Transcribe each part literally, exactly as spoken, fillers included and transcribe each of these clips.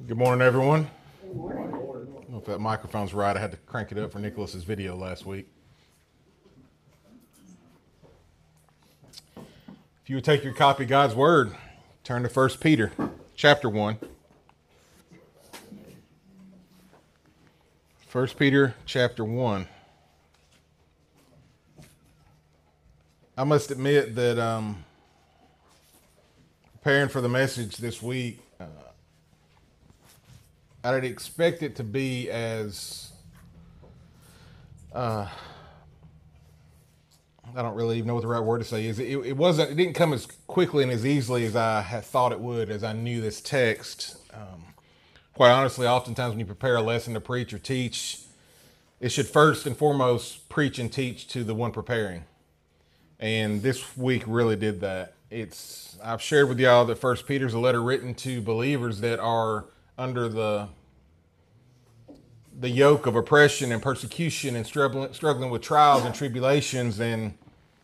Good morning, everyone. Good morning. I don't know if that microphone's right. I had to crank it up for Nicholas's video last week. If you would take your copy of God's Word, turn to First Peter, chapter one. First Peter, chapter one. I must admit that um, preparing for the message this week, uh, I didn't expect it to be as, uh, I don't really even know what the right word to say is. It, it wasn't, it didn't come as quickly and as easily as I had thought it would, as I knew this text. Um, quite honestly, oftentimes when you prepare a lesson to preach or teach, it should first and foremost preach and teach to the one preparing. And this week really did that. It's, I've shared with y'all that First Peter is a letter written to believers that are under the the yoke of oppression and persecution and struggling struggling with trials and tribulations. And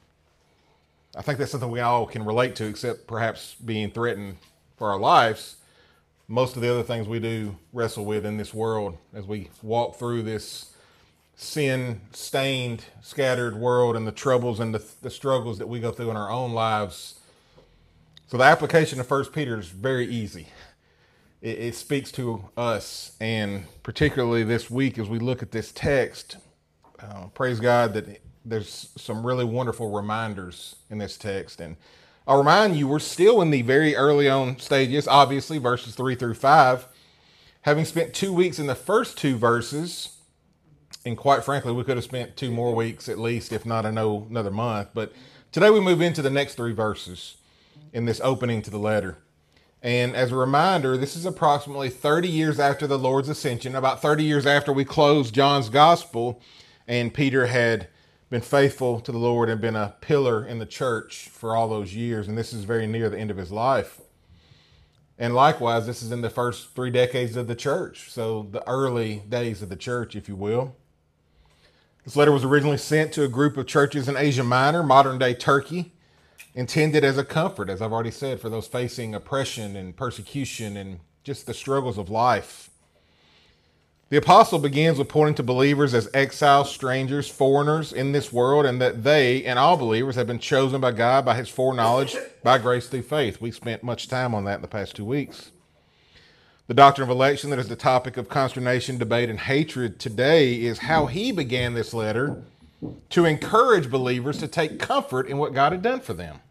I think that's something we all can relate to, except perhaps being threatened for our lives. Most of the other things we do wrestle with in this world as we walk through this sin-stained, scattered world and the troubles and the, the struggles that we go through in our own lives. So the application of First Peter is very easy. It, it speaks to us, and particularly this week as we look at this text, uh, praise God that there's some really wonderful reminders in this text. And I'll remind you, we're still in the very early on stages, obviously, verses three through five. Having spent two weeks in the first two verses, and quite frankly, we could have spent two more weeks at least, if not another month. But today we move into the next three verses in this opening to the letter. And as a reminder, this is approximately thirty years after the Lord's ascension, about thirty years after we closed John's gospel, and Peter had been faithful to the Lord and been a pillar in the church for all those years. And this is very near the end of his life. And likewise, this is in the first three decades of the church. So the early days of the church, if you will. This letter was originally sent to a group of churches in Asia Minor, modern day Turkey, intended as a comfort, as I've already said, for those facing oppression and persecution and just the struggles of life. The apostle begins with pointing to believers as exiles, strangers, foreigners in this world, and that they and all believers have been chosen by God by his foreknowledge, by grace through faith. We spent much time on that in the past two weeks. The doctrine of election that is the topic of consternation, debate, and hatred today is how he began this letter to encourage believers to take comfort in what God had done for them.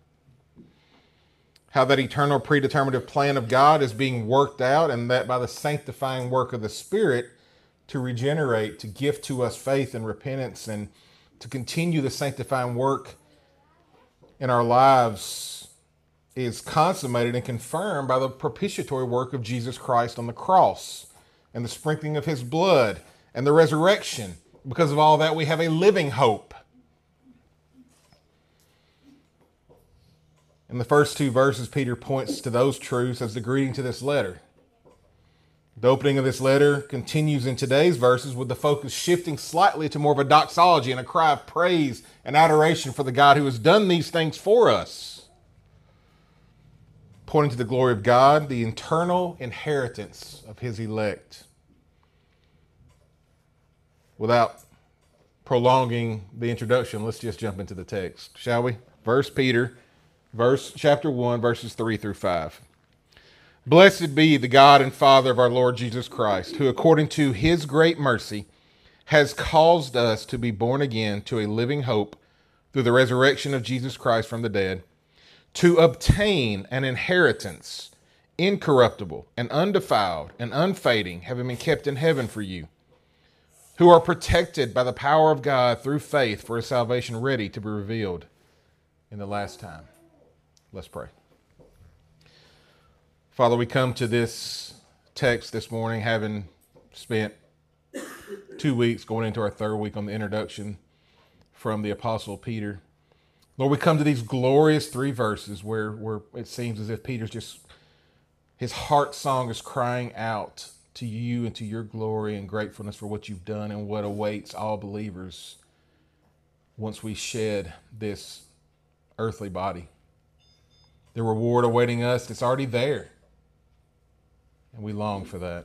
How that eternal predeterminative plan of God is being worked out, and that by the sanctifying work of the Spirit to regenerate, to gift to us faith and repentance, and to continue the sanctifying work in our lives is consummated and confirmed by the propitiatory work of Jesus Christ on the cross and the sprinkling of his blood and the resurrection. Because of all that, we have a living hope. In the first two verses, Peter points to those truths as the greeting to this letter. The opening of this letter continues in today's verses with the focus shifting slightly to more of a doxology and a cry of praise and adoration for the God who has done these things for us. Pointing to the glory of God, the eternal inheritance of his elect. Without prolonging the introduction, let's just jump into the text, shall we? First Peter, verse chapter one, verses three through five. Blessed be the God and Father of our Lord Jesus Christ, who according to his great mercy has caused us to be born again to a living hope through the resurrection of Jesus Christ from the dead, to obtain an inheritance incorruptible and undefiled and unfading, having been kept in heaven for you, who are protected by the power of God through faith for a salvation ready to be revealed in the last time. Let's pray. Father, we come to this text this morning having spent two weeks going into our third week on the introduction from the Apostle Peter. Lord, we come to these glorious three verses where, where it seems as if Peter's just, his heart song is crying out to you and to your glory and gratefulness for what you've done and what awaits all believers once we shed this earthly body. The reward awaiting us, it's already there. And we long for that.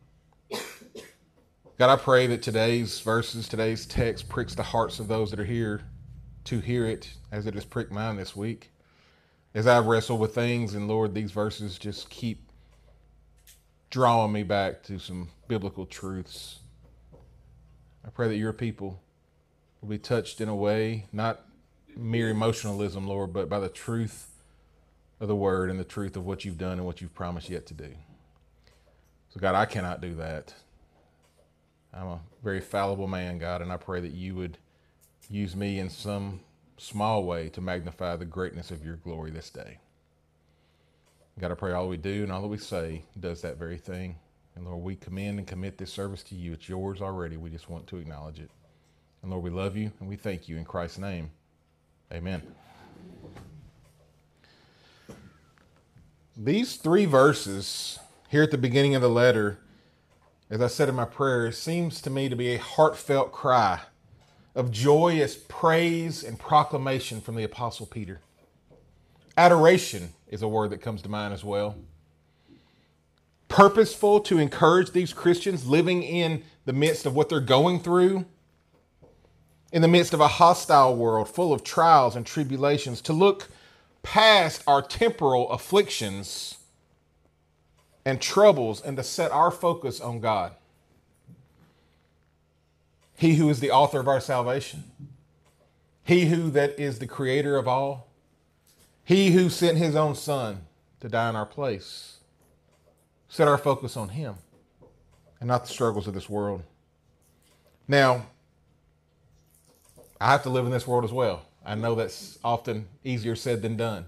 God, I pray that today's verses, today's text pricks the hearts of those that are here to hear it as it has pricked mine this week. As I wrestle with things, and Lord, these verses just keep drawing me back to some biblical truths. I pray that your people will be touched in a way, not mere emotionalism, Lord, but by the truth of the word and the truth of what you've done and what you've promised yet to do. So God, I cannot do that. I'm a very fallible man, God, and I pray that you would use me in some small way to magnify the greatness of your glory this day. God, I pray all we do and all that we say does that very thing. And Lord, we commend and commit this service to you. It's yours already. We just want to acknowledge it. And Lord, we love you and we thank you in Christ's name. Amen. These three verses here at the beginning of the letter, as I said in my prayer, seems to me to be a heartfelt cry of joyous praise and proclamation from the Apostle Peter. Adoration is a word that comes to mind as well. Purposeful to encourage these Christians living in the midst of what they're going through, in the midst of a hostile world full of trials and tribulations, to look past our temporal afflictions and troubles and to set our focus on God. He who is the author of our salvation. He who that is the creator of all. He who sent his own son to die in our place. Set our focus on him and not the struggles of this world. Now, I have to live in this world as well. I know that's often easier said than done.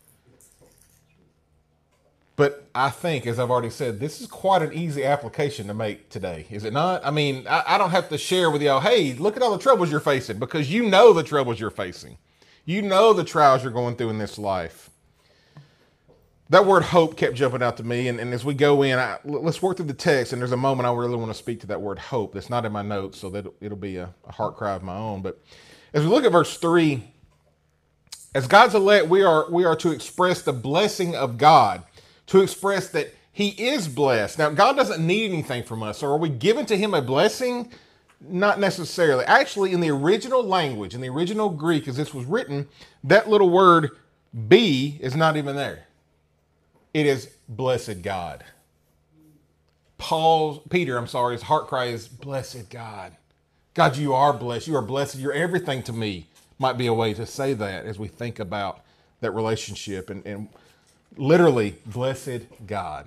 But I think, as I've already said, this is quite an easy application to make today, is it not? I mean, I, I don't have to share with y'all, hey, look at all the troubles you're facing, because you know the troubles you're facing. You know the trials you're going through in this life. That word hope kept jumping out to me, and, and as we go in, I, let's work through the text, and there's a moment I really want to speak to that word hope. That's not in my notes, so that it'll be a, a heart cry of my own. But as we look at verse three, as God's elect, we are we are to express the blessing of God, to express that he is blessed. Now, God doesn't need anything from us. So are we given to him a blessing? Not necessarily. Actually, in the original language, in the original Greek, as this was written, that little word be is not even there. It is blessed God. Paul, Peter, I'm sorry, his heart cry is blessed God. God, you are blessed. You are blessed. You're everything to me. Might be a way to say that as we think about that relationship and, and literally, blessed God.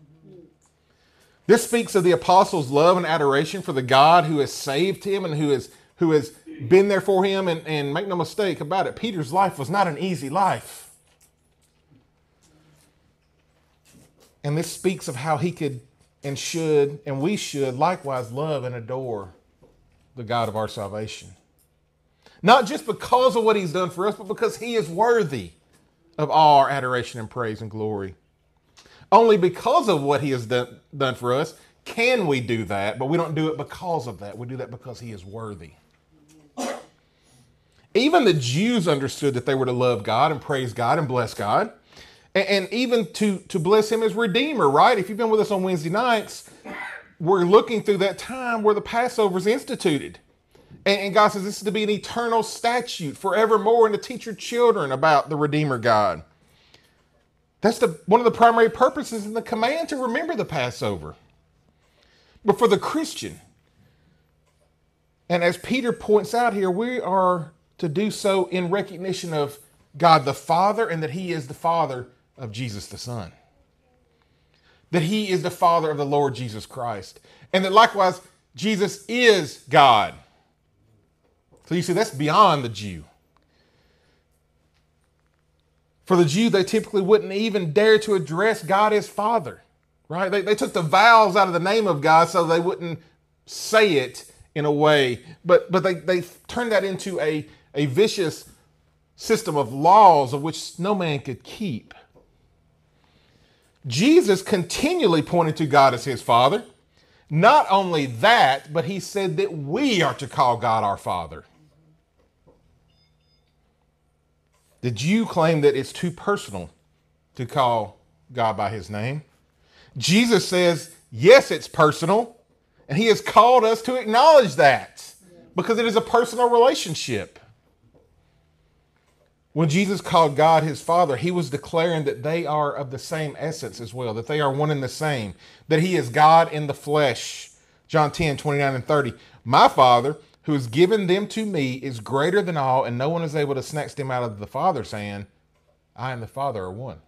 This speaks of the apostles' love and adoration for the God who has saved him and who has, who has been there for him. And, and make no mistake about it, Peter's life was not an easy life. And this speaks of how he could and should, and we should likewise love and adore the God of our salvation. Not just because of what he's done for us, but because he is worthy of all our adoration and praise and glory. Only because of what he has done, done for us can we do that, but we don't do it because of that. We do that because he is worthy. Even the Jews understood that they were to love God and praise God and bless God. And, and even to, to bless him as Redeemer, right? If you've been with us on Wednesday nights, we're looking through that time where the Passover is instituted. And, and God says this is to be an eternal statute forevermore and to teach your children about the Redeemer God. That's the one of the primary purposes in the command to remember the Passover. But for the Christian, and as Peter points out here, we are to do so in recognition of God the Father and that he is the Father of Jesus the Son. That he is the Father of the Lord Jesus Christ. And that likewise, Jesus is God. So you see, that's beyond the Jew. For the Jew, they typically wouldn't even dare to address God as Father, right? They, they took the vowels out of the name of God so they wouldn't say it in a way. But, but they, they turned that into a, a vicious system of laws of which no man could keep. Jesus continually pointed to God as his Father. Not only that, but he said that we are to call God our Father. The Jew claimed that it's too personal to call God by his name. Jesus says, yes, it's personal. And he has called us to acknowledge that because it is a personal relationship. When Jesus called God his Father, he was declaring that they are of the same essence as well, that they are one and the same, that he is God in the flesh. John ten, twenty-nine and thirty. My Father, who has given them to me, is greater than all, and no one is able to snatch them out of the Father's hand. I and the Father are one.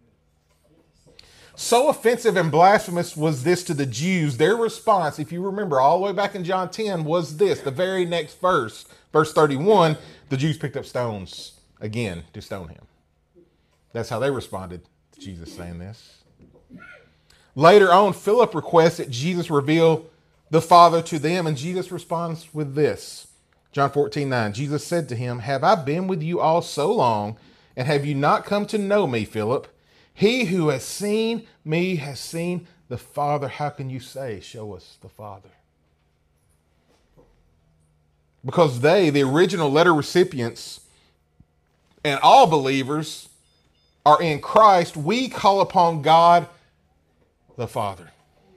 So offensive and blasphemous was this to the Jews. Their response, if you remember all the way back in John ten, was this. The very next verse, verse thirty-one, the Jews picked up stones again to stone him. That's how they responded to Jesus saying this. Later on, Philip requests that Jesus reveal the Father to them, and Jesus responds with this. John fourteen, nine. Jesus said to him, have I been with you all so long, and have you not come to know me, Philip? He who has seen me has seen the Father. How can you say, show us the Father? Because they, the original letter recipients, and all believers are in Christ, we call upon God the Father.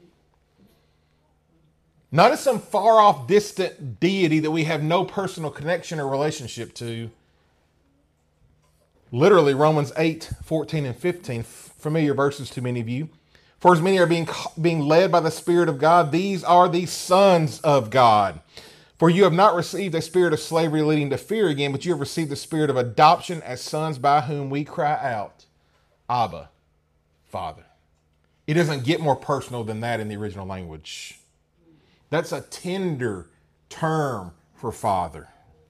Not as some far off distant deity that we have no personal connection or relationship to. Literally, Romans eight, fourteen and fifteen, familiar verses to many of you. For as many are being, being led by the Spirit of God, these are the sons of God. For you have not received a spirit of slavery leading to fear again, but you have received the spirit of adoption as sons, by whom we cry out, Abba, Father. It doesn't get more personal than that in the original language. That's a tender term for Father.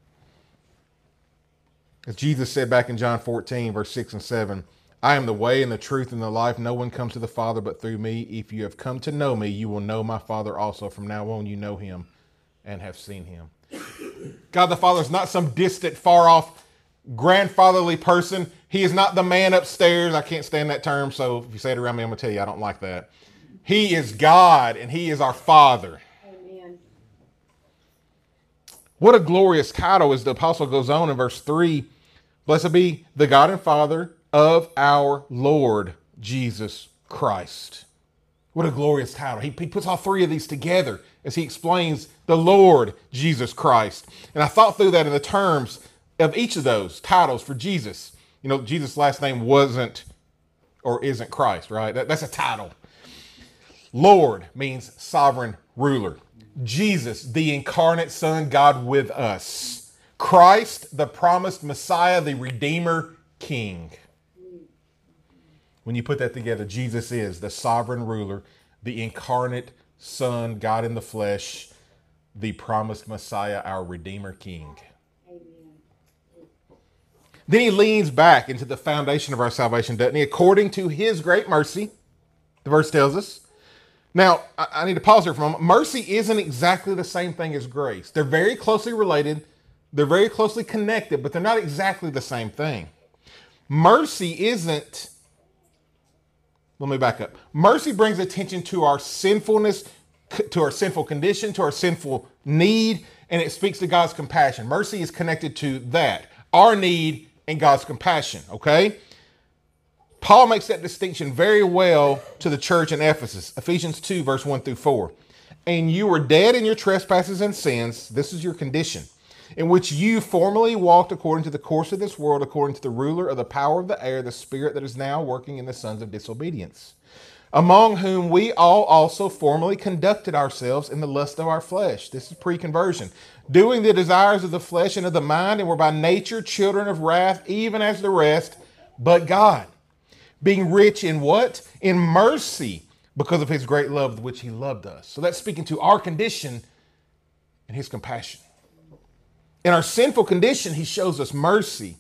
As Jesus said back in John fourteen, verse six and seven, I am the way and the truth and the life. No one comes to the Father but through me. If you have come to know me, you will know my Father also. From now on, you know him and have seen him. God the Father is not some distant, far off, grandfatherly person. He is not the man upstairs. I can't stand that term, so if you say it around me, I'm going to tell you I don't like that. He is God, and he is our Father. Amen. What a glorious title, as the apostle goes on in verse three. Blessed be the God and Father of our Lord Jesus Christ. What a glorious title. He, he puts all three of these together as he explains the Lord Jesus Christ. And I thought through that in the terms of each of those titles for Jesus. You know, Jesus' last name wasn't or isn't Christ, right? That, that's a title. Lord means sovereign ruler. Jesus, the incarnate Son, God with us. Christ, the promised Messiah, the Redeemer King. When you put that together, Jesus is the sovereign ruler, the incarnate Son, God in the flesh, the promised Messiah, our Redeemer King. Amen. Then he leans back into the foundation of our salvation, doesn't he? According to his great mercy, the verse tells us. Now, I, I need to pause here for a moment. Mercy isn't exactly the same thing as grace. They're very closely related. They're very closely connected, but they're not exactly the same thing. Mercy isn't... Let me back up. Mercy brings attention to our sinfulness, to our sinful condition, to our sinful need, and it speaks to God's compassion. Mercy is connected to that, our need and God's compassion, okay? Paul makes that distinction very well to the church in Ephesus, Ephesians two, verse one through four. And you were dead in your trespasses and sins, this is your condition, in which you formerly walked according to the course of this world, according to the ruler of the power of the air, the spirit that is now working in the sons of disobedience, among whom we all also formerly conducted ourselves in the lust of our flesh. This is pre-conversion, doing the desires of the flesh and of the mind, and were by nature children of wrath, even as the rest, but God, being rich in what? In mercy, because of his great love with which he loved us. So that's speaking to our condition and his compassion. In our sinful condition, he shows us mercy.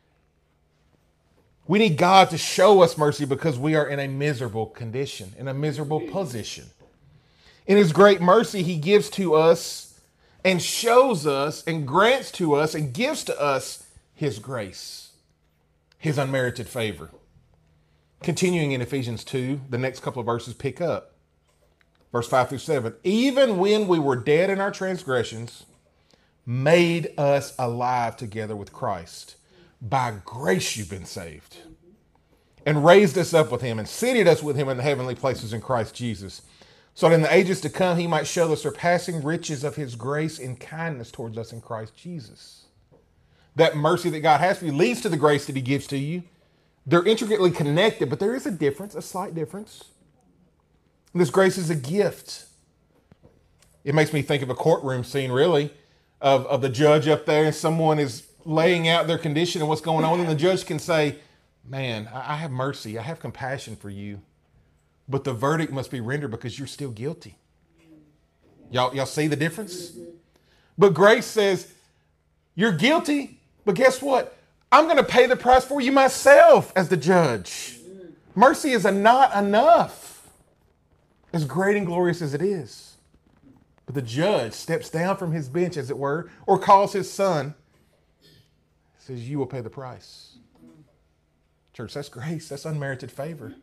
We need God to show us mercy because we are in a miserable condition, in a miserable position. In his great mercy, he gives to us and shows us and grants to us and gives to us his grace, his unmerited favor. Continuing in Ephesians two, the next couple of verses pick up. Verse five through seven. Even when we were dead in our transgressions, made us alive together with Christ. By grace you've been saved. and raised us up with him and seated us with him in the heavenly places in Christ Jesus, so that in the ages to come he might show the surpassing riches of his grace and kindness towards us in Christ Jesus. That mercy that God has for you leads to the grace that he gives to you. They're intricately connected, but there is a difference, a slight difference. And this grace is a gift. It makes me think of a courtroom scene, really, of, of the judge up there, and someone is laying out their condition and what's going on, and the judge can say, man, I, I have mercy, I have compassion for you, but the verdict must be rendered because you're still guilty. Y'all, y'all see the difference? But grace says, you're guilty, but guess what? I'm going to pay the price for you myself as the judge. Mercy is a not enough, as great and glorious as it is. But the judge steps down from his bench, as it were, or calls his son, says, you will pay the price. Church, that's grace. That's unmerited favor.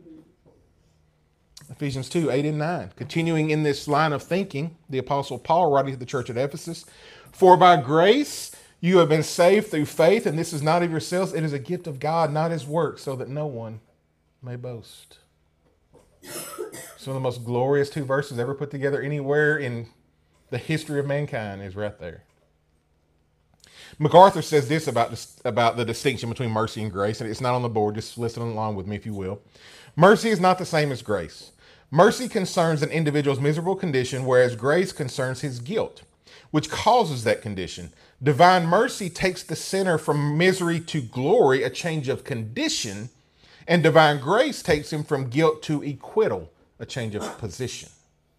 Ephesians two, eight and nine. Continuing in this line of thinking, the Apostle Paul writing to the church at Ephesus, for by grace you have been saved through faith, and this is not of yourselves. It is a gift of God, not his work, so that no one may boast. Some of the most glorious two verses ever put together anywhere in the history of mankind is right there. MacArthur says this about, this about the distinction between mercy and grace, and it's not on the board. Just listen along with me, if you will. Mercy is not the same as grace. Mercy concerns an individual's miserable condition, whereas grace concerns his guilt, which causes that condition. Divine mercy takes the sinner from misery to glory, a change of condition, and divine grace takes him from guilt to acquittal, a change of position.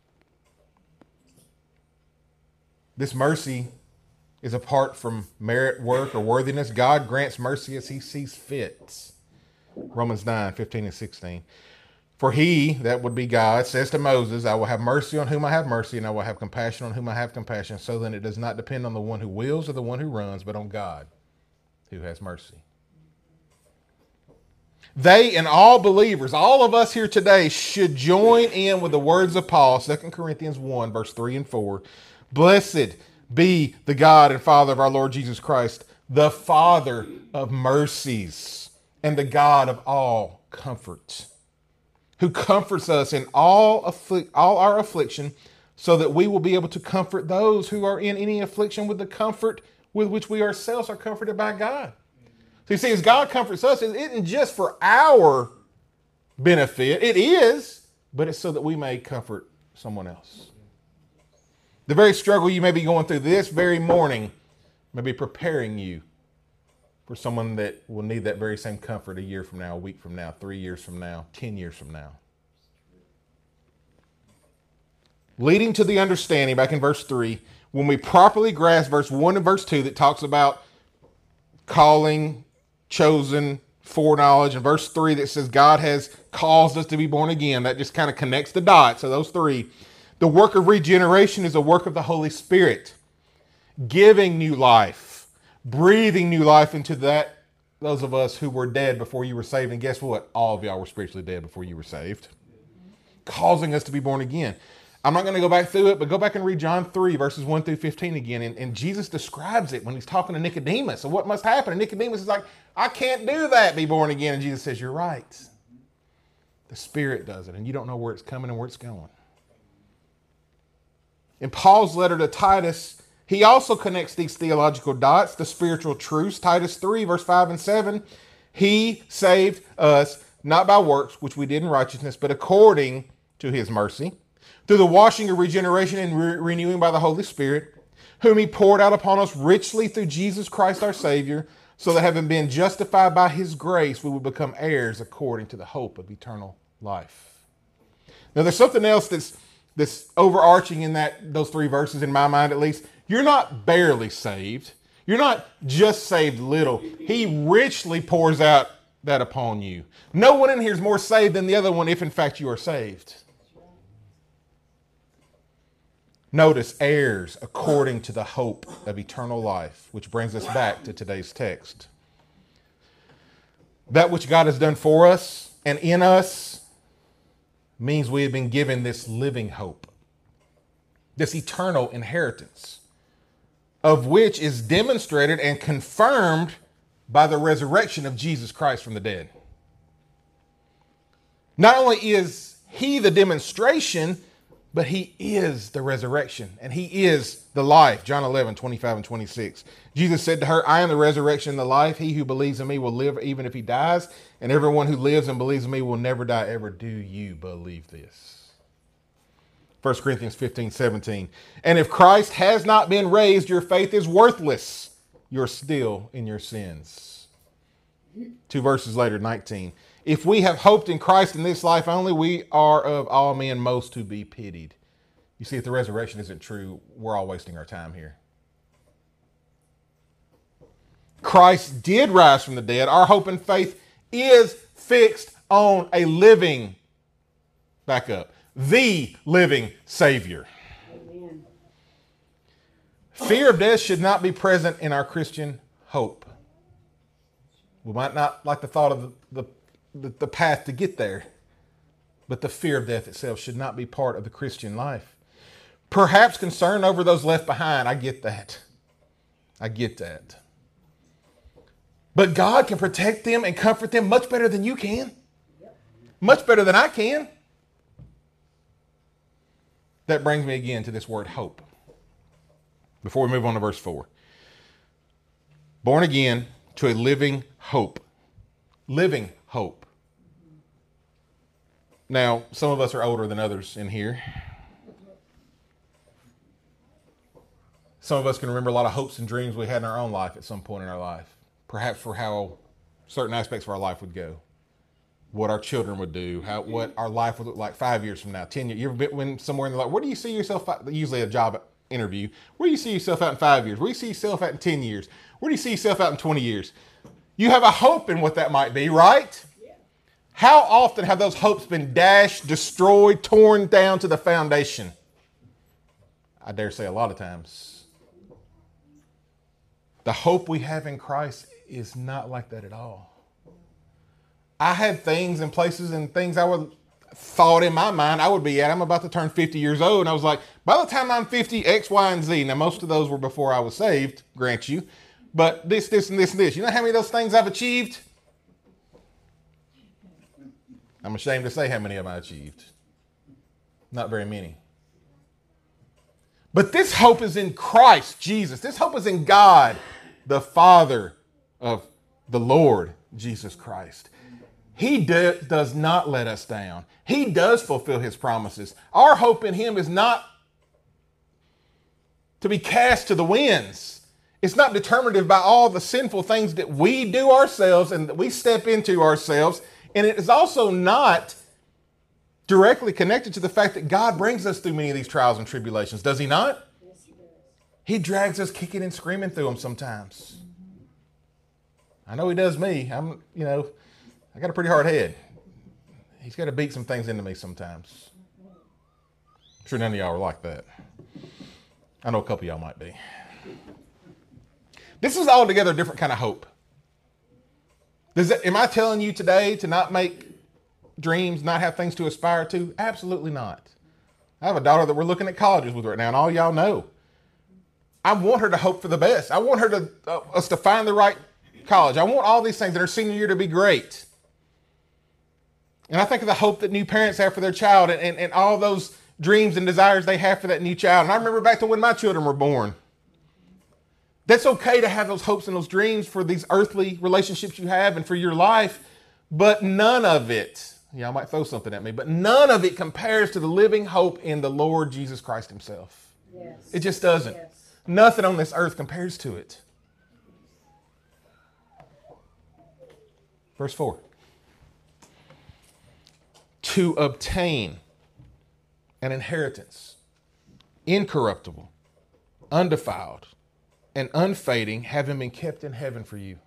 This mercy is apart from merit, work, or worthiness. God grants mercy as he sees fit. Romans nine, fifteen and sixteen. For he, that would be God, says to Moses, I will have mercy on whom I have mercy, and I will have compassion on whom I have compassion. So then it does not depend on the one who wills or the one who runs, but on God who has mercy. They and all believers, all of us here today, should join in with the words of Paul, Second Corinthians one, verse three and four. Blessed be the God and Father of our Lord Jesus Christ, the Father of mercies and the God of all comfort, who comforts us in all, afflic- all our affliction, so that we will be able to comfort those who are in any affliction with the comfort with which we ourselves are comforted by God. So you see, as God comforts us, it isn't just for our benefit. It is, but it's so that we may comfort someone else. The very struggle you may be going through this very morning may be preparing you for someone that will need that very same comfort a year from now, a week from now, three years from now, ten years from now. Leading to the understanding, back in verse three, when we properly grasp verse one and verse two that talks about calling, chosen, foreknowledge, and verse three that says God has caused us to be born again, that just kind of connects the dots of those three. The work of regeneration is a work of the Holy Spirit, giving new life, breathing new life into that those of us who were dead before you were saved. And guess what? All of y'all were spiritually dead before you were saved, causing us to be born again. I'm not going to go back through it, but go back and read John three, verses one through fifteen again. And, and Jesus describes it when he's talking to Nicodemus. So what must happen? And Nicodemus is like, I can't do that, be born again. And Jesus says, you're right. The Spirit does it, and you don't know where it's coming and where it's going. In Paul's letter to Titus, he also connects these theological dots, the spiritual truths. Titus three, verse five and seven. He saved us, not by works, which we did in righteousness, but according to his mercy, through the washing of regeneration and re- renewing by the Holy Spirit, whom he poured out upon us richly through Jesus Christ our Savior, so that having been justified by his grace, we would become heirs according to the hope of eternal life. Now, there's something else that's This overarching in that those three verses, in my mind at least. You're not barely saved. You're not just saved little. He richly pours out that upon you. No one in here is more saved than the other one if in fact you are saved. Notice, heirs according to the hope of eternal life, which brings us back to today's text. That which God has done for us and in us means we have been given this living hope, this eternal inheritance, of which is demonstrated and confirmed by the resurrection of Jesus Christ from the dead. Not only is he the demonstration, but he is the resurrection and he is the life. John eleven, twenty-five and twenty-six. Jesus said to her, I am the resurrection and the life. He who believes in me will live even if he dies. And everyone who lives and believes in me will never die ever. Do you believe this? First Corinthians fifteen, seventeen. And if Christ has not been raised, your faith is worthless. You're still in your sins. Two verses later, nineteen. If we have hoped in Christ in this life only, we are of all men most to be pitied. You see, if the resurrection isn't true, we're all wasting our time here. Christ did rise from the dead. Our hope and faith is fixed on a living, back up, the living Savior. Amen. Fear of death should not be present in our Christian hope. We might not like the thought of the, the, the path to get there, but the fear of death itself should not be part of the Christian life. Perhaps concern over those left behind. I get that. I get that. But God can protect them and comfort them much better than you can. Much better than I can. That brings me again to this word hope. Before we move on to verse four. Born again to a living hope. Living hope. Now, some of us are older than others in here. Some of us can remember a lot of hopes and dreams we had in our own life at some point in our life. Perhaps for how certain aspects of our life would go. What our children would do. How what our life would look like five years from now, ten years. You ever been somewhere in the life? Where do you see yourself, usually a job interview, where do you see yourself out in five years? Where do you see yourself out in ten years? Where do you see yourself out in twenty years? You have a hope in what that might be, right? Yeah. How often have those hopes been dashed, destroyed, torn down to the foundation? I dare say a lot of times. The hope we have in Christ is not like that at all. I had things and places and things I would thought in my mind I would be at. I'm about to turn fifty years old. And I was like, by the time I'm fifty, X, Y, and Z. Now, most of those were before I was saved, grant you. But this, this, and this, and this. You know how many of those things I've achieved? I'm ashamed to say how many of them I achieved. Not very many. But this hope is in Christ Jesus. This hope is in God, the Father of the Lord Jesus Christ. He do, does not let us down. He does fulfill his promises. Our hope in him is not to be cast to the winds. It's not determinative by all the sinful things that we do ourselves and that we step into ourselves. And it is also not directly connected to the fact that God brings us through many of these trials and tribulations. Does he not? Yes, he does. He drags us kicking and screaming through them sometimes. I know he does me. I'm, you know, I got a pretty hard head. He's got to beat some things into me sometimes. I'm sure none of y'all are like that. I know a couple of y'all might be. This is altogether a different kind of hope. Does that, am I telling you today to not make dreams, not have things to aspire to? Absolutely not. I have a daughter that we're looking at colleges with right now, and all y'all know. I want her to hope for the best. I want her to uh, us to find the right college. I want all these things in her senior year to be great. And I think of the hope that new parents have for their child and, and, and all those dreams and desires they have for that new child. And I remember back to when my children were born. That's okay to have those hopes and those dreams for these earthly relationships you have and for your life, but none of it, yeah, I might throw something at me, but none of it compares to the living hope in the Lord Jesus Christ himself. Yes. It just doesn't. Yes. Nothing on this earth compares to it. Verse four. To obtain an inheritance, incorruptible, undefiled, and unfading, having been kept in heaven for you.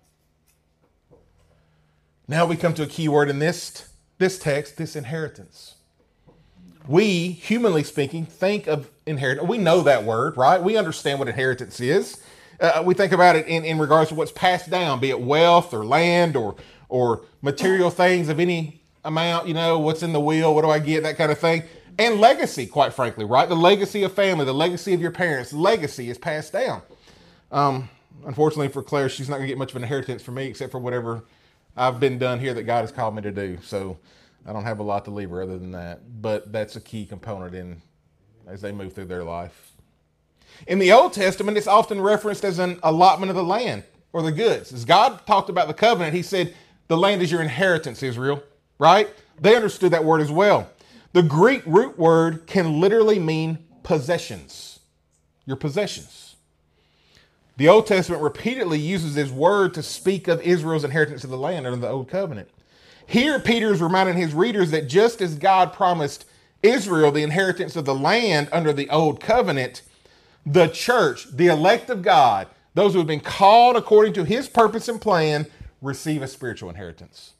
Now we come to a key word in this, this text, this inheritance. We, humanly speaking, think of inheritance. We know that word, right? We understand what inheritance is. Uh, we think about it in, in regards to what's passed down, be it wealth or land or, or material things of any amount, you know, what's in the will, what do I get, that kind of thing. And legacy, quite frankly, right? The legacy of family, the legacy of your parents, legacy is passed down. Um, unfortunately for Claire, she's not going to get much of an inheritance from me except for whatever I've been done here that God has called me to do. So I don't have a lot to leave her other than that, but that's a key component in as they move through their life. In the Old Testament, it's often referenced as an allotment of the land or the goods. As God talked about the covenant, he said, the land is your inheritance, Israel, right? They understood that word as well. The Greek root word can literally mean possessions, your possessions. The Old Testament repeatedly uses this word to speak of Israel's inheritance of the land under the Old Covenant. Here, Peter is reminding his readers that just as God promised Israel the inheritance of the land under the Old Covenant, the church, the elect of God, those who have been called according to his purpose and plan, receive a spiritual inheritance.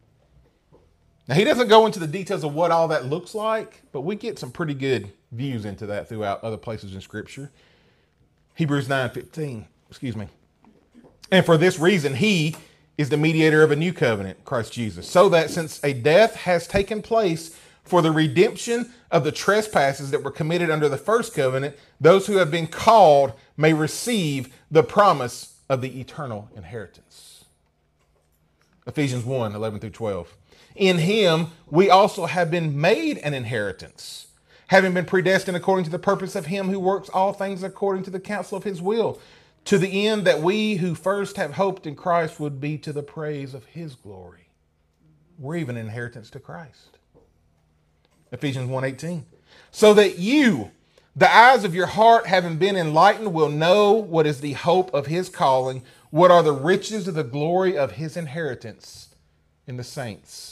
Now, he doesn't go into the details of what all that looks like, but we get some pretty good views into that throughout other places in Scripture. Hebrews nine fifteen, excuse me. And for this reason, he is the mediator of a new covenant, Christ Jesus, so that since a death has taken place for the redemption of the trespasses that were committed under the first covenant, those who have been called may receive the promise of the eternal inheritance. Ephesians one eleven through twelve. In him, we also have been made an inheritance, having been predestined according to the purpose of him who works all things according to the counsel of his will, to the end that we who first have hoped in Christ would be to the praise of his glory. We're even an inheritance to Christ. Ephesians one eighteen. So that you, the eyes of your heart having been enlightened, will know what is the hope of his calling, what are the riches of the glory of his inheritance in the saints.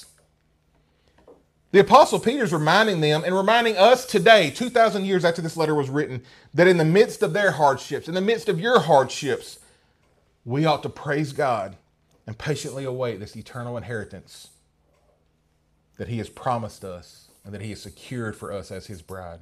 The Apostle Peter is reminding them and reminding us today, two thousand years after this letter was written, that in the midst of their hardships, in the midst of your hardships, we ought to praise God and patiently await this eternal inheritance that he has promised us and that he has secured for us as his bride.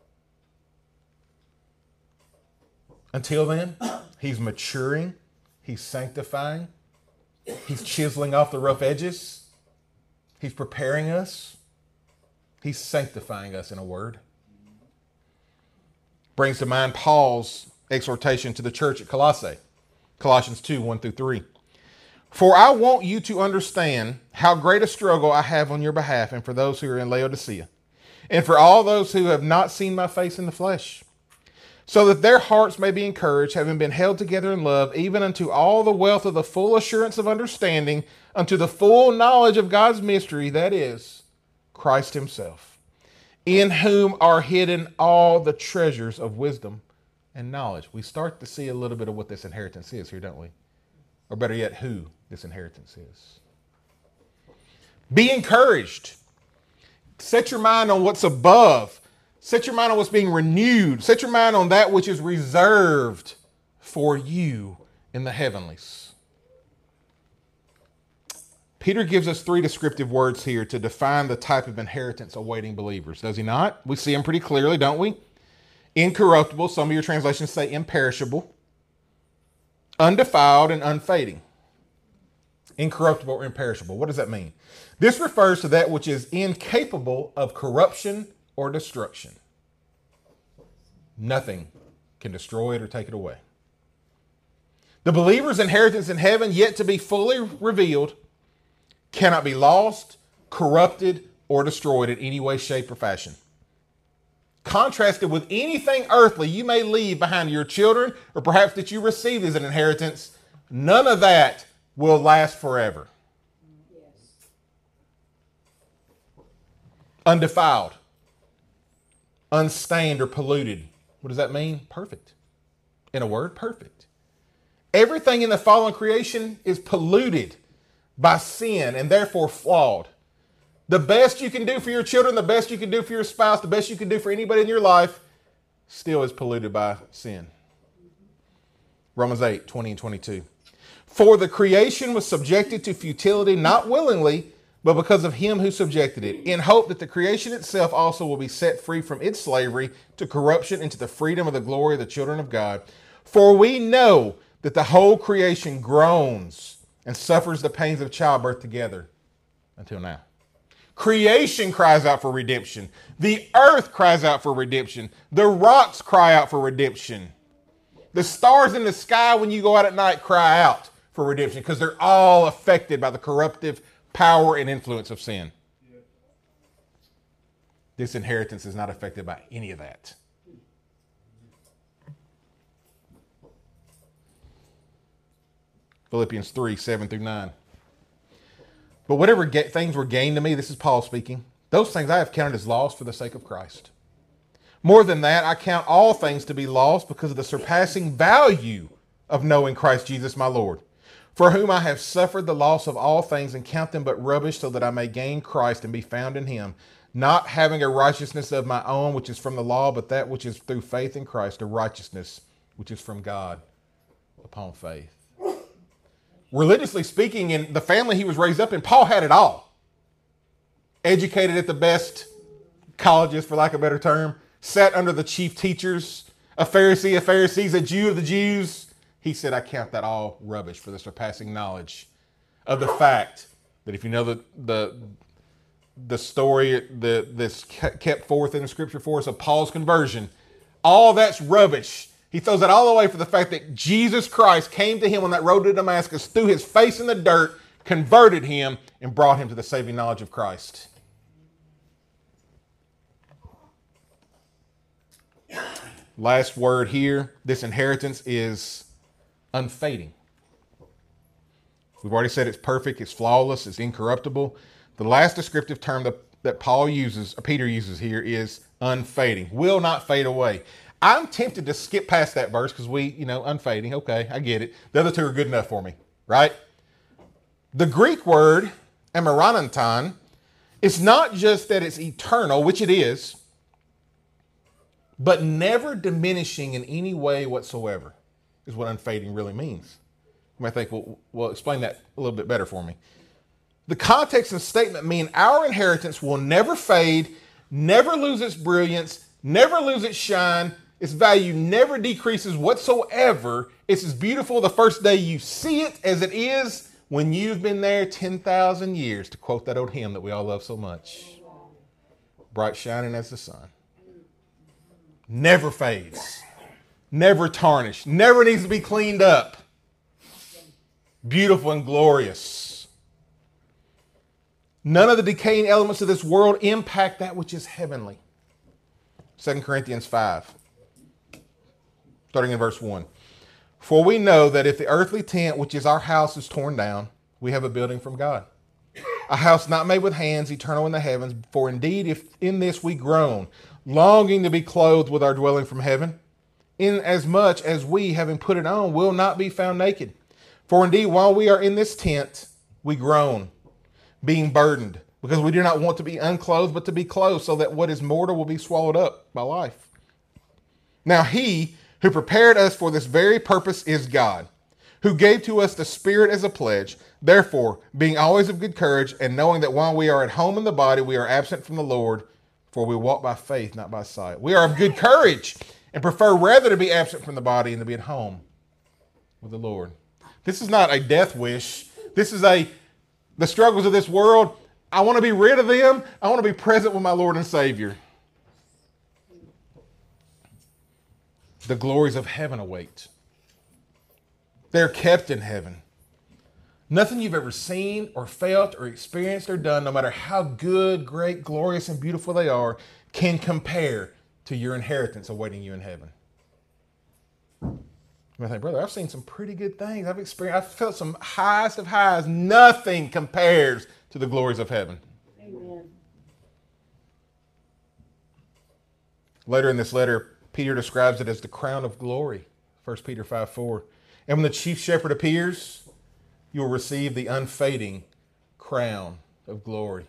Until then, he's maturing, he's sanctifying, he's chiseling off the rough edges, he's preparing us. He's sanctifying us, in a word. Brings to mind Paul's exhortation to the church at Colossae. Colossians two, one through three. For I want you to understand how great a struggle I have on your behalf and for those who are in Laodicea, and for all those who have not seen my face in the flesh, so that their hearts may be encouraged, having been held together in love, even unto all the wealth of the full assurance of understanding, unto the full knowledge of God's mystery, that is, Christ himself, in whom are hidden all the treasures of wisdom and knowledge. We start to see a little bit of what this inheritance is here, don't we? Or better yet, who this inheritance is. Be encouraged. Set your mind on what's above. Set your mind on what's being renewed. Set your mind on that which is reserved for you in the heavenlies. Peter gives us three descriptive words here to define the type of inheritance awaiting believers, does he not? We see them pretty clearly, don't we? Incorruptible, some of your translations say imperishable, undefiled, and unfading. Incorruptible or imperishable. What does that mean? This refers to that which is incapable of corruption or destruction. Nothing can destroy it or take it away. The believer's inheritance in heaven, yet to be fully revealed, cannot be lost, corrupted, or destroyed in any way, shape, or fashion. Contrasted with anything earthly you may leave behind your children, or perhaps that you receive as an inheritance, none of that will last forever. Yes. Undefiled, unstained, or polluted. What does that mean? Perfect. In a word, perfect. Everything in the fallen creation is polluted by sin and therefore flawed. The best you can do for your children, the best you can do for your spouse, the best you can do for anybody in your life still is polluted by sin. Romans eight, twenty and twenty-two. For the creation was subjected to futility, not willingly, but because of him who subjected it, in hope that the creation itself also will be set free from its slavery to corruption into the freedom of the glory of the children of God. For we know that the whole creation groans and suffers the pains of childbirth together until now. Creation cries out for redemption. The earth cries out for redemption. The rocks cry out for redemption. The stars in the sky when you go out at night cry out for redemption because they're all affected by the corruptive power and influence of sin. This inheritance is not affected by any of that. Philippians three, seven through nine. But whatever ga- things were gained to me, this is Paul speaking, those things I have counted as loss for the sake of Christ. More than that, I count all things to be lost because of the surpassing value of knowing Christ Jesus my Lord, for whom I have suffered the loss of all things and count them but rubbish, so that I may gain Christ and be found in him, not having a righteousness of my own, which is from the law, but that which is through faith in Christ, a righteousness which is from God upon faith. Religiously speaking, in the family he was raised up in, Paul had it all. Educated at the best colleges, for lack of a better term, sat under the chief teachers, a Pharisee of Pharisees, a Jew of the Jews. He said, I count that all rubbish for the surpassing knowledge of the fact that if you know the the the story the this kept forth in the scripture for us of Paul's conversion, all that's rubbish. He throws that all away for the fact that Jesus Christ came to him on that road to Damascus, threw his face in the dirt, converted him, and brought him to the saving knowledge of Christ. Last word here, this inheritance is unfading. We've already said it's perfect, it's flawless, it's incorruptible. The last descriptive term that, that Paul uses, or Peter uses here, is unfading, will not fade away. I'm tempted to skip past that verse because we, you know, unfading. Okay, I get it. The other two are good enough for me, right? The Greek word, emerananton, is not just that it's eternal, which it is, but never diminishing in any way whatsoever is what unfading really means. You might think, well, well, explain that a little bit better for me. The context of the statement mean our inheritance will never fade, never lose its brilliance, never lose its shine. Its value never decreases whatsoever. It's as beautiful the first day you see it as it is when you've been there ten thousand years, to quote that old hymn that we all love so much. Bright shining as the sun. Never fades. Never tarnished. Never needs to be cleaned up. Beautiful and glorious. None of the decaying elements of this world impact that which is heavenly. Second Corinthians five. Starting in verse one. For we know that if the earthly tent, which is our house, is torn down, we have a building from God, a house not made with hands, eternal in the heavens. For indeed, if in this we groan, longing to be clothed with our dwelling from heaven, inasmuch as we, having put it on, will not be found naked. For indeed, while we are in this tent, we groan, being burdened, because we do not want to be unclothed, but to be clothed, so that what is mortal will be swallowed up by life. Now he who prepared us for this very purpose is God, who gave to us the Spirit as a pledge. Therefore, being always of good courage, and knowing that while we are at home in the body, we are absent from the Lord, for we walk by faith, not by sight. We are of good courage, and prefer rather to be absent from the body and to be at home with the Lord. This is not a death wish. This is a, the struggles of this world, I want to be rid of them. I want to be present with my Lord and Savior. The glories of heaven await. They're kept in heaven. Nothing you've ever seen or felt or experienced or done, no matter how good, great, glorious, and beautiful they are, can compare to your inheritance awaiting you in heaven. I think, brother, I've seen some pretty good things. I've experienced, I've felt some highest of highs. Nothing compares to the glories of heaven. Amen. Later in this letter, Peter describes it as the crown of glory. First Peter five four. And when the chief shepherd appears, you will receive the unfading crown of glory.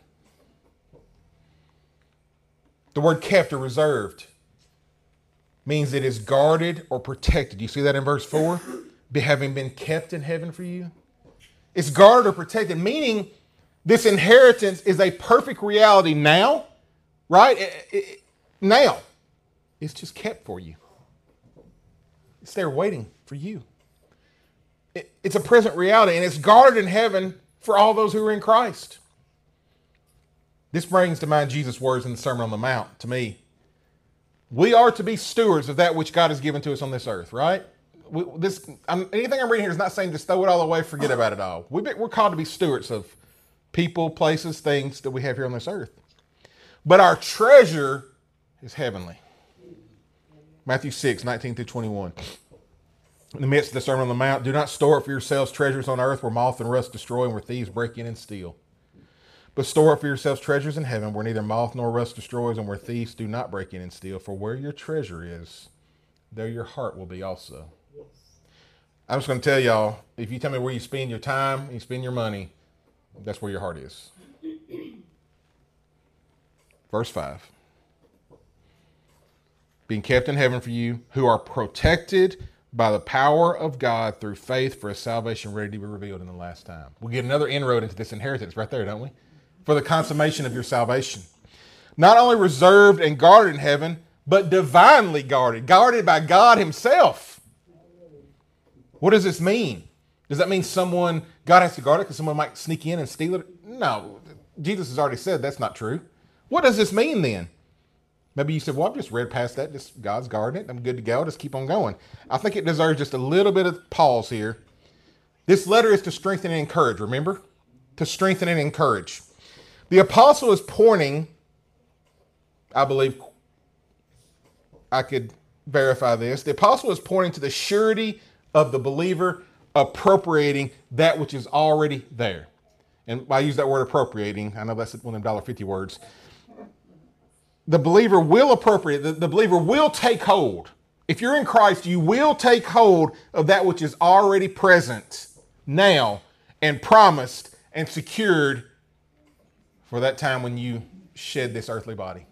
The word kept or reserved means it is guarded or protected. You see that in verse four? Be, having been kept in heaven for you. It's guarded or protected, meaning this inheritance is a perfect reality now, right? It, it, now. It's just kept for you. It's there waiting for you. It, it's a present reality, and it's guarded in heaven for all those who are in Christ. This brings to mind Jesus' words in the Sermon on the Mount to me. We are to be stewards of that which God has given to us on this earth, right? We, this I'm, anything I'm reading here is not saying just throw it all away, forget about it all. We, we're called to be stewards of people, places, things that we have here on this earth. but our treasure is heavenly. Matthew six, nineteen through twenty-one. In the midst of the Sermon on the Mount, do not store up for yourselves treasures on earth where moth and rust destroy and where thieves break in and steal. But store up for yourselves treasures in heaven where neither moth nor rust destroys and where thieves do not break in and steal. For where your treasure is, there your heart will be also. I'm just going to tell y'all, if you tell me where you spend your time and you spend your money, that's where your heart is. Verse five. Being kept in heaven for you, who are protected by the power of God through faith for a salvation ready to be revealed in the last time. We get another inroad into this inheritance right there, don't we? For the consummation of your salvation. Not only reserved and guarded in heaven, but divinely guarded. Guarded by God himself. What does this mean? Does that mean someone, God has to guard it because someone might sneak in and steal it? No. Jesus has already said that's not true. What does this mean then? Maybe you said, well, I've just read past that. Just God's guarding it. I'm good to go. Just keep on going. I think it deserves just a little bit of pause here. This letter is to strengthen and encourage, remember? To strengthen and encourage. The apostle is pointing, I believe I could verify this. The apostle is pointing to the surety of the believer appropriating that which is already there. And I use that word appropriating. I know that's one of them one dollar fifty words. The believer will appropriate, the, the believer will take hold. If you're in Christ, you will take hold of that which is already present now and promised and secured for that time when you shed this earthly body.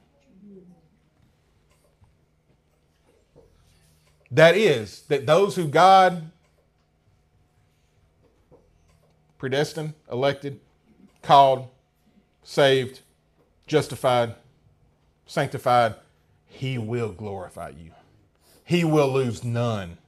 That is, that those who God predestined, elected, called, saved, justified, sanctified, he will glorify you. He will lose none.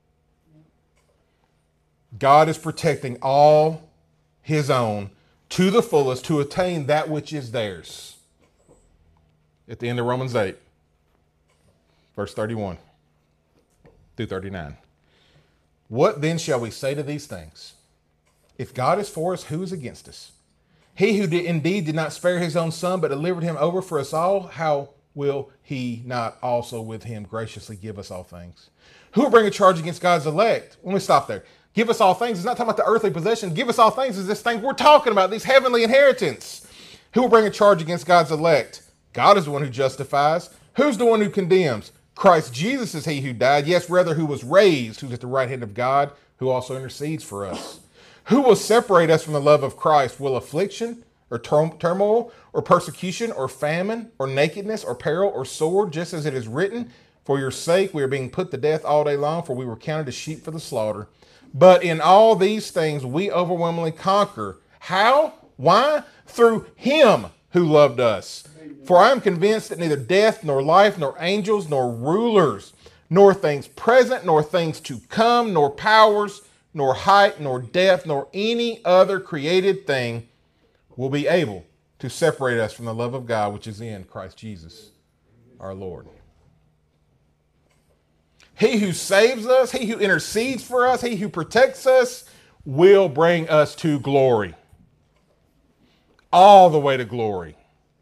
God is protecting all his own to the fullest to attain that which is theirs. At the end of Romans eight, verse thirty-one through thirty-nine. What then shall we say to these things? If God is for us, who is against us? He who did, indeed did not spare his own son, but delivered him over for us all, how will he not also with him graciously give us all things? Who will bring a charge against God's elect? Let me stop there. Give us all things. It's not talking about the earthly possession. Give us all things is this thing we're talking about, these heavenly inheritance. Who will bring a charge against God's elect? God is the one who justifies. Who's the one who condemns? Christ Jesus is he who died. Yes, rather who was raised, who's at the right hand of God, who also intercedes for us. Who will separate us from the love of Christ? Will affliction or tur- turmoil or persecution or famine or nakedness or peril or sword, just as it is written, for your sake we are being put to death all day long, for we were counted as sheep for the slaughter. But in all these things we overwhelmingly conquer. How? Why? Through him who loved us. For I am convinced that neither death nor life nor angels nor rulers nor things present nor things to come nor powers nor height, nor depth, nor any other created thing will be able to separate us from the love of God, which is in Christ Jesus, our Lord. He who saves us, he who intercedes for us, he who protects us, will bring us to glory. All the way to glory.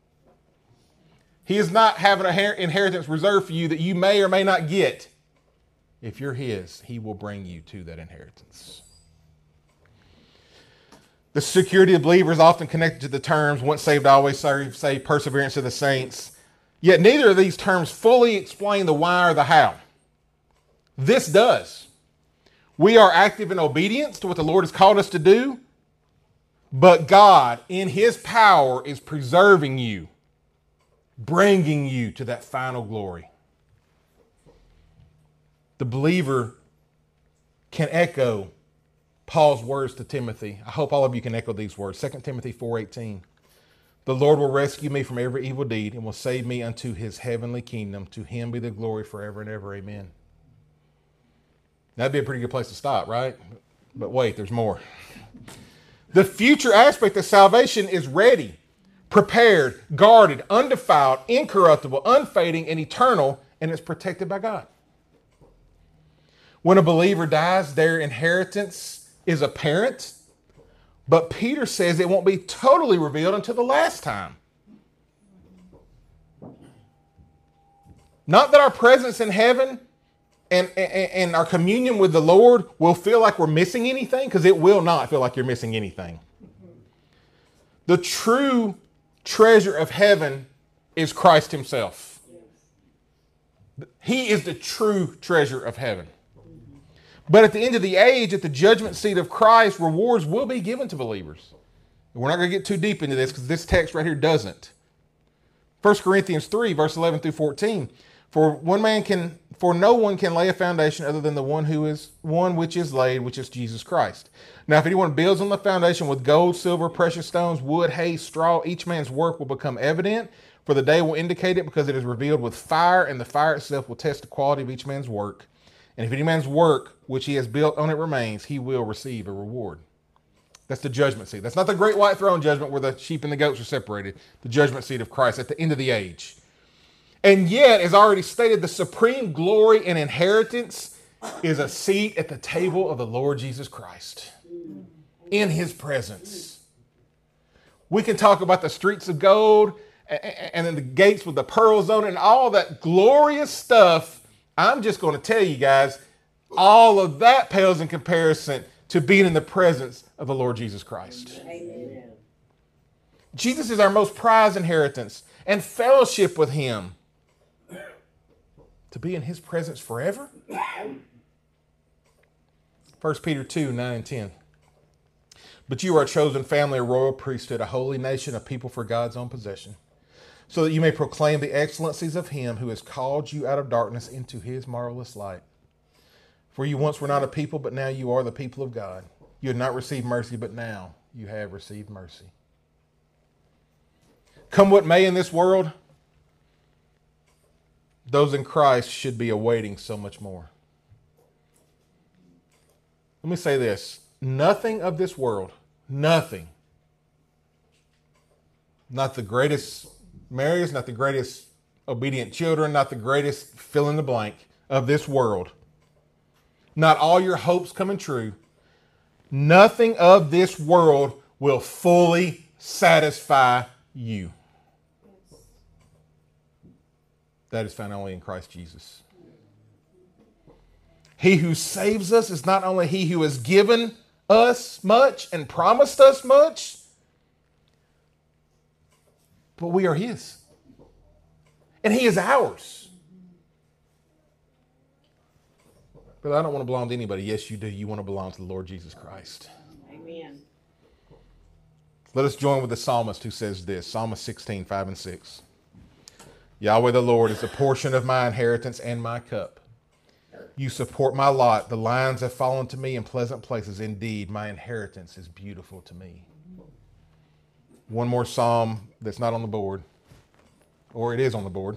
He is not having an inheritance reserved for you that you may or may not get. If you're his, he will bring you to that inheritance. The security of believers is often connected to the terms once saved, always saved, perseverance of the saints. Yet neither of these terms fully explain the why or the how. This does. We are active in obedience to what the Lord has called us to do, but God, in his power, is preserving you, bringing you to that final glory. The believer can echo Paul's words to Timothy. I hope all of you can echo these words. Second Timothy four eighteen. The Lord will rescue me from every evil deed and will save me unto his heavenly kingdom. To him be the glory forever and ever. Amen. That'd be a pretty good place to stop, right? But wait, there's more. The future aspect of salvation is ready, prepared, guarded, undefiled, incorruptible, unfading, and eternal, and it's protected by God. When a believer dies, their inheritance is apparent, but Peter says it won't be totally revealed until the last time. Not that our presence in heaven and, and, and our communion with the Lord will feel like we're missing anything, because it will not feel like you're missing anything. The true treasure of heaven is Christ himself. He is the true treasure of heaven. But at the end of the age, at the judgment seat of Christ, rewards will be given to believers. We're not going to get too deep into this because this text right here doesn't. First Corinthians three, verse eleven through fourteen. For one man can, for no one can lay a foundation other than the one who is one which is laid, which is Jesus Christ. Now, if anyone builds on the foundation with gold, silver, precious stones, wood, hay, straw, each man's work will become evident, for the day will indicate it, because it is revealed with fire, and the fire itself will test the quality of each man's work. And if any man's work which he has built on it remains, he will receive a reward. That's the judgment seat. That's not the great white throne judgment where the sheep and the goats are separated. The judgment seat of Christ at the end of the age. And yet, as already stated, the supreme glory and inheritance is a seat at the table of the Lord Jesus Christ. In his presence. We can talk about the streets of gold and then the gates with the pearls on it and all that glorious stuff. I'm just going to tell you guys, all of that pales in comparison to being in the presence of the Lord Jesus Christ. Amen. Jesus is our most prized inheritance, and fellowship with him. To be in his presence forever? First Peter two, nine and ten. But you are a chosen family, a royal priesthood, a holy nation, a people for God's own possession, so that you may proclaim the excellencies of him who has called you out of darkness into his marvelous light. For you once were not a people, but now you are the people of God. You had not received mercy, but now you have received mercy. Come what may in this world, those in Christ should be awaiting so much more. Let me say this. Nothing of this world, nothing, not the greatest marriages, not the greatest obedient children, not the greatest fill in the blank of this world, not all your hopes coming true, nothing of this world will fully satisfy you. That is found only in Christ Jesus. He who saves us is not only he who has given us much and promised us much, but we are his. And he is ours. But I don't want to belong to anybody. Yes, you do. You want to belong to the Lord Jesus Christ. Amen. Let us join with the psalmist who says this. Psalmist sixteen, five and six. Yahweh the Lord is the portion of my inheritance and my cup. You support my lot. The lines have fallen to me in pleasant places. Indeed, my inheritance is beautiful to me. One more psalm that's not on the board. Or it is on the board.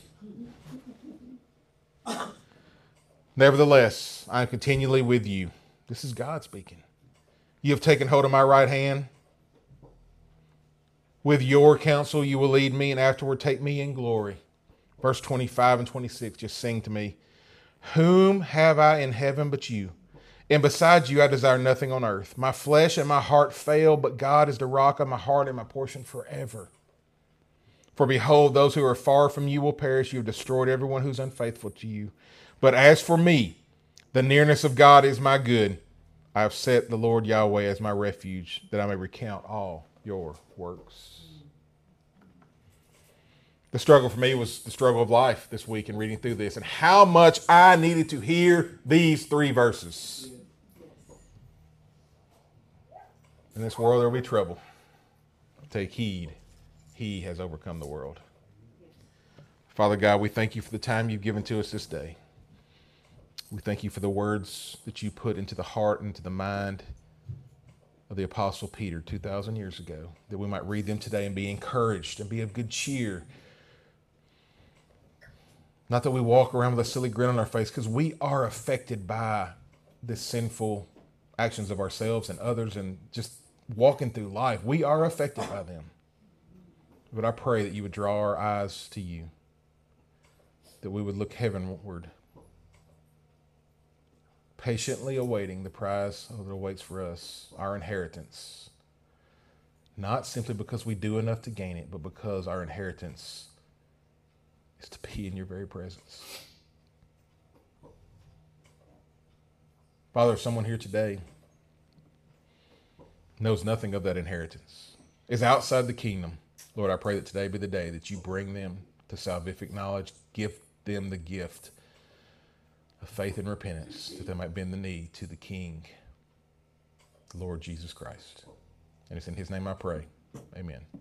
Nevertheless, I am continually with you. This is God speaking. You have taken hold of my right hand. With your counsel you will lead me, and afterward take me in glory. Verse twenty-five and twenty-six, just sing to me. Whom have I in heaven but you? And besides you I desire nothing on earth. My flesh and my heart fail, but God is the rock of my heart and my portion forever. For behold, those who are far from you will perish. You have destroyed everyone who's unfaithful to you. But as for me, the nearness of God is my good. I have set the Lord Yahweh as my refuge, that I may recount all your works. The struggle for me was the struggle of life this week in reading through this, and how much I needed to hear these three verses. In this world there will be trouble. Take heed. He has overcome the world. Father God, we thank you for the time you've given to us this day. We thank you for the words that you put into the heart and into the mind of the Apostle Peter two thousand years ago, that we might read them today and be encouraged and be of good cheer. Not that we walk around with a silly grin on our face, because we are affected by the sinful actions of ourselves and others and just walking through life. We are affected by them. But I pray that you would draw our eyes to you, that we would look heavenward, patiently awaiting the prize that awaits for us, our inheritance. Not simply because we do enough to gain it, but because our inheritance is to be in your very presence. Father, if someone here today knows nothing of that inheritance, is outside the kingdom, Lord, I pray that today be the day that you bring them to salvific knowledge, give them the gift of faith and repentance, that they might bend the knee to the King, the Lord Jesus Christ. And it's in his name I pray. Amen.